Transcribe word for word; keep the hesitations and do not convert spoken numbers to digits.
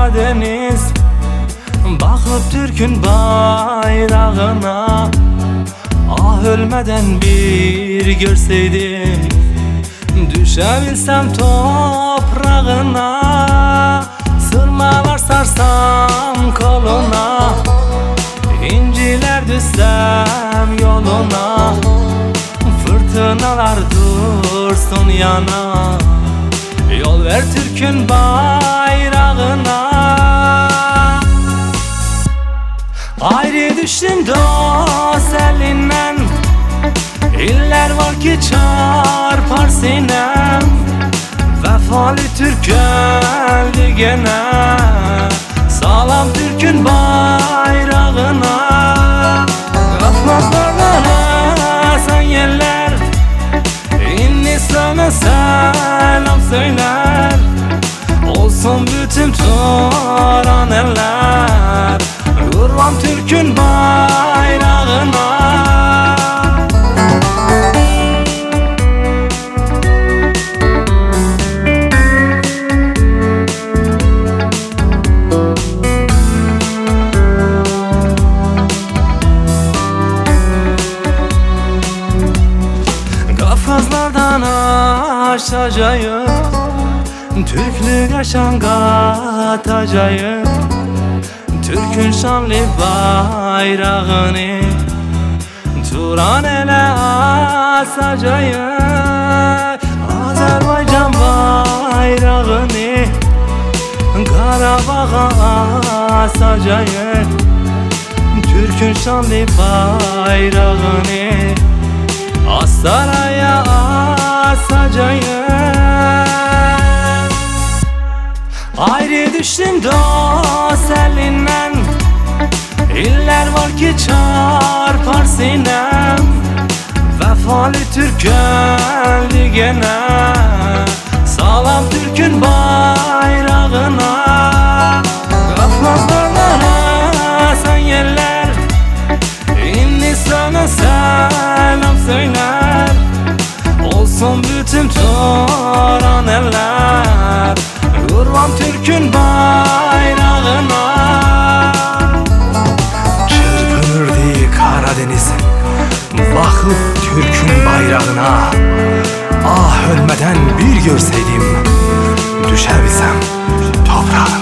Karadeniz. Bakıp Türk'ün bayrağına, ah ölmeden bir görseydim, düşebilsem toprağına, sırmalar sarsam koluna, inciler düşsem yoluna, fırtınalar dursun yana, yol ver Türk'ün bayrağına. Ayrı düştüm dost elinden, iller var ki çarpar sinem, vefalı Türk geldi gene, sağlam Türk'ün bayrağına. Atmazlarlara sen yerler, inni sana selam söyler, olsun bütün Turan eller, kurban Türk'ün bayrağına. Kafkaslardan aşacağım, Türklük aşan katacağım, Türk'ün şanlı bayrağını Turan ele asacağım, Azerbaycan bayrağını Karabağ'a asacağım, Türk'ün şanlı bayrağını Astaraya asacağım. Ayrı düştüm dost elinden, iller var ki çarpar sinem, vefalı Türk geldi gene, sağlam Türk'ün bayrağına. Kafkaslarlara sen yerler, inni sana selam söyler, olsun bütün Turan eller, kurban Türk'ün bayrağına. Çırpınırdı Karadeniz, bakıp Türk'ün bayrağına, ah ölmeden bir görseydim, düşebilsem toprağına.